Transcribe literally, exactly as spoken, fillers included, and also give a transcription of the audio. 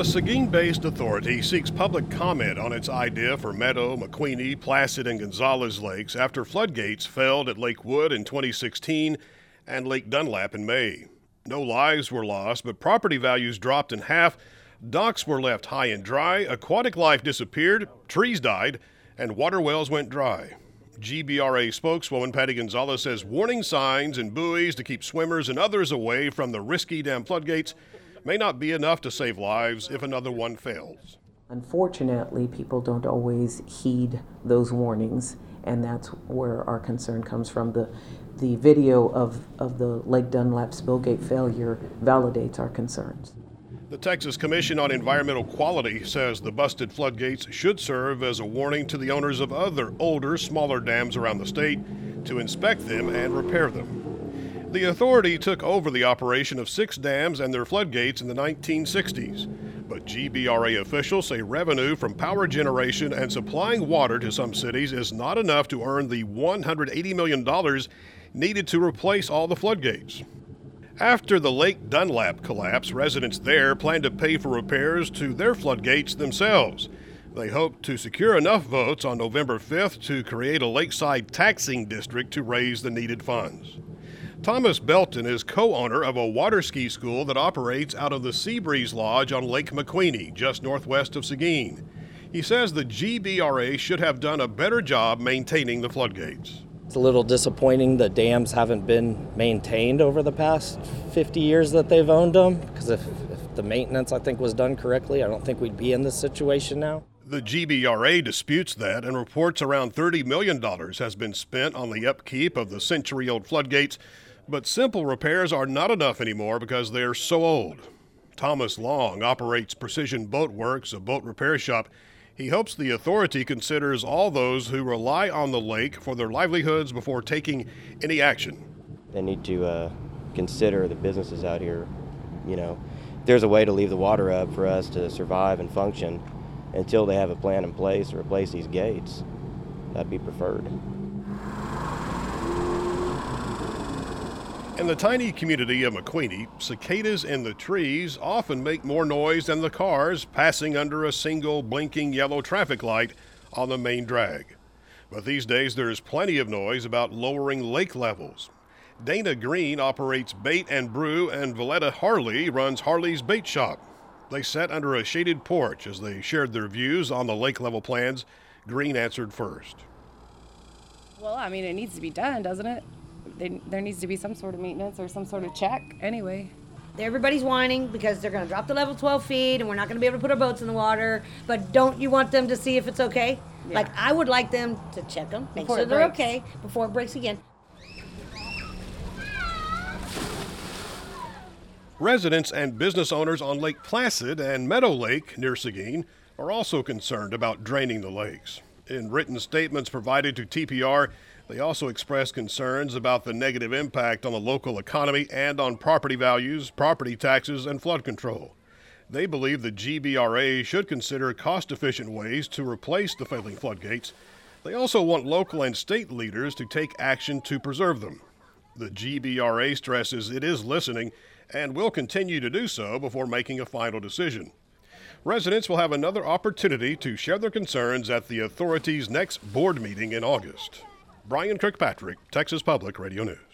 The Seguin-based authority seeks public comment on its idea for Meadow, McQueeney, Placid, and Gonzales lakes after floodgates failed at Lake Wood in twenty sixteen and Lake Dunlap in May. No lives were lost, but property values dropped in half, docks were left high and dry, aquatic life disappeared, trees died, and water wells went dry. G B R A spokeswoman Patty Gonzales says warning signs and buoys to keep swimmers and others away from the risky dam floodgates may not be enough to save lives if another one fails. Unfortunately, people don't always heed those warnings, and that's where our concern comes from. The the video of, of the Lake Dunlap spillgate failure validates our concerns. The Texas Commission on Environmental Quality says the busted floodgates should serve as a warning to the owners of other older, smaller dams around the state to inspect them and repair them. The authority took over the operation of six dams and their floodgates in the nineteen sixties, but G B R A officials say revenue from power generation and supplying water to some cities is not enough to earn the one hundred eighty million dollars needed to replace all the floodgates. After the Lake Dunlap collapse, residents there plan to pay for repairs to their floodgates themselves. They hope to secure enough votes on November fifth to create a lakeside taxing district to raise the needed funds. Thomas Belton is co-owner of a water ski school that operates out of the Seabreeze Lodge on Lake McQueeney, just northwest of Seguin. He says the G B R A should have done a better job maintaining the floodgates. It's a little disappointing that dams haven't been maintained over the past fifty years that they've owned them, because if, if the maintenance, I think, was done correctly, I don't think we'd be in this situation now. The G B R A disputes that and reports around thirty million dollars has been spent on the upkeep of the century-old floodgates, but simple repairs are not enough anymore because they're so old. Thomas Long operates Precision Boat Works, a boat repair shop. He hopes the authority considers all those who rely on the lake for their livelihoods before taking any action. They need to uh, consider the businesses out here. You know, there's a way to leave the water up for us to survive and function until they have a plan in place to replace these gates. That'd be preferred. In the tiny community of McQueeney, cicadas in the trees often make more noise than the cars passing under a single blinking yellow traffic light on the main drag. But these days there's plenty of noise about lowering lake levels. Dana Green operates Bait and Brew, and Valletta Harley runs Harley's Bait Shop. They sat under a shaded porch as they shared their views on the lake level plans. Green answered first. Well, I mean, it needs to be done, doesn't it? They, there needs to be some sort of maintenance or some sort of check anyway. Everybody's whining because they're going to drop the level twelve feet and we're not going to be able to put our boats in the water. But don't you want them to see if it's okay? Yeah. Like, I would like them to check them, make before sure they're okay before it breaks again. Residents and business owners on Lake Placid and Meadow Lake near Seguin are also concerned about draining the lakes. In written statements provided to T P R, they also expressed concerns about the negative impact on the local economy and on property values, property taxes, and flood control. They believe the G B R A should consider cost-efficient ways to replace the failing floodgates. They also want local and state leaders to take action to preserve them. The G B R A stresses it is listening and will continue to do so before making a final decision. Residents will have another opportunity to share their concerns at the authority's next board meeting in August. Brian Kirkpatrick, Texas Public Radio News.